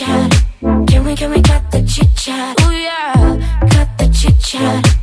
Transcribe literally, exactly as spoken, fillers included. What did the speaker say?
chat? Can we, can we cut the chit chat? Ooh yeah, cut the chit chat.